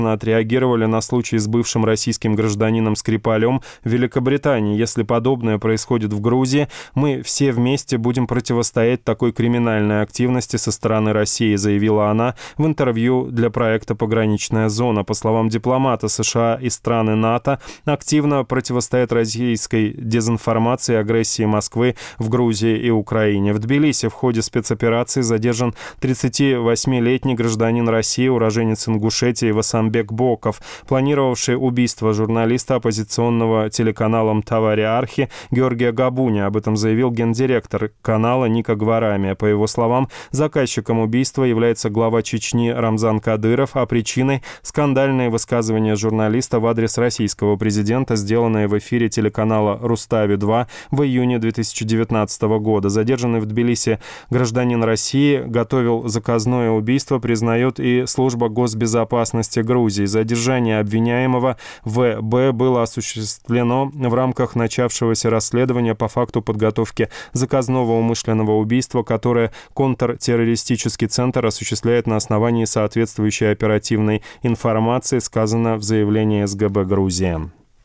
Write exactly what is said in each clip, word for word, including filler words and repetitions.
отреагировали на случай с бывшим российским гражданином Скрипалем в Великобритании. Если подобное происходит в Грузии, мы все вместе будем противостоять такой криминальной активности со стороны России, заявила она в интервью для проекта «Пограничная зона». По словам дипломата, США и страны НАТО активно противостоят российской дезинформации и агрессии Москвы в Грузии и Украине. В Тбилиси в ходе спецоперации задержан тридцативосьмилетний гражданин России, уроженец Ингушетии Васамбек Боков, планировавший убийство журналиста оппозиционного телеканала «Тавари Архи» Георгия Габуни. Об этом заявил гендиректор канала Ника Гварамия. По его словам, заказчиком убийства является глава Чечни Рамзан Кадыров, а причиной – скандальные высказывания журналиста в адрес российского президента, сделанные в эфире телеканала «Рустави-два» в июне две тысячи девятнадцатого года. Задержанный в Тбилиси гражданин России готовил заказное убийство, признает и служба госбезопасности Грузии. Задержание обвиняемого В Б было осуществлено в рамках начавшегося расследования по факту подготовки заказного умышленного убийства, которое контртеррористический центр осуществляет на основании соответствующей оперативной информации, сказано в заявлении эс гэ бэ Грузии.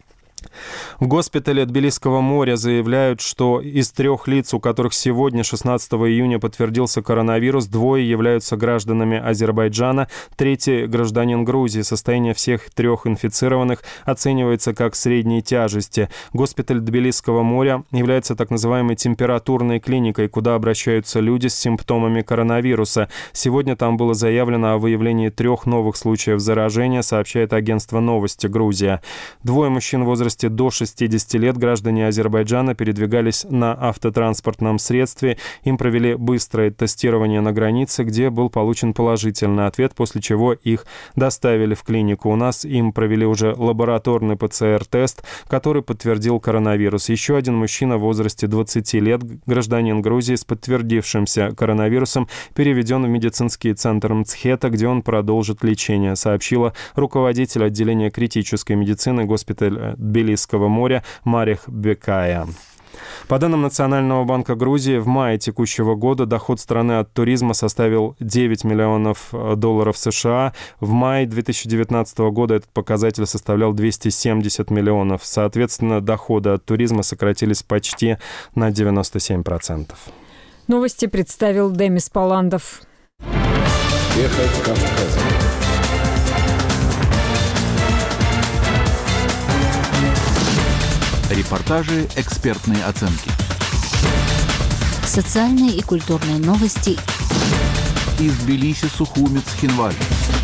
В госпитале Тбилисского моря заявляют, что из трех лиц, у которых сегодня, шестнадцатого июня, подтвердился коронавирус, двое являются гражданами Азербайджана, третий – гражданин Грузии. Состояние всех трех инфицированных оценивается как средней тяжести. Госпиталь Тбилисского моря является так называемой температурной клиникой, куда обращаются люди с симптомами коронавируса. Сегодня там было заявлено о выявлении трех новых случаев заражения, сообщает агентство «Новости Грузия». Двое мужчин в возрасте до шестидесяти лет, граждане Азербайджана, передвигались на автотранспортном средстве. Им провели быстрое тестирование на границе, где был получен положительный ответ, после чего их доставили в клинику. У нас им провели уже лабораторный пэ цэ эр-тест, который подтвердил коронавирус. Еще один мужчина в возрасте двадцати лет, гражданин Грузии с подтвердившимся коронавирусом, переведен в медицинский центр Мцхета, где он продолжит лечение, сообщила руководитель отделения критической медицины госпиталя Тбилисского моря Марих Бекая. По данным Национального банка Грузии, в мае текущего года доход страны от туризма составил девять миллионов долларов США. В мае две тысячи девятнадцатого года этот показатель составлял двести семьдесят миллионов. Соответственно, доходы от туризма сократились почти на девяносто семь процентов. Новости представил Демис Паландов. Ехать Кавказом. Репортажи, экспертные оценки. Социальные и культурные новости. Из Тбилиси, Сухуми, Цхинвали.